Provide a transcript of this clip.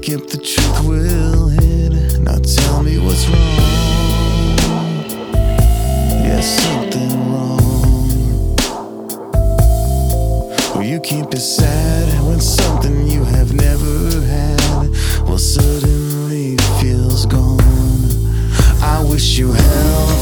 skip the trick we'll hit. Now tell me what's wrong.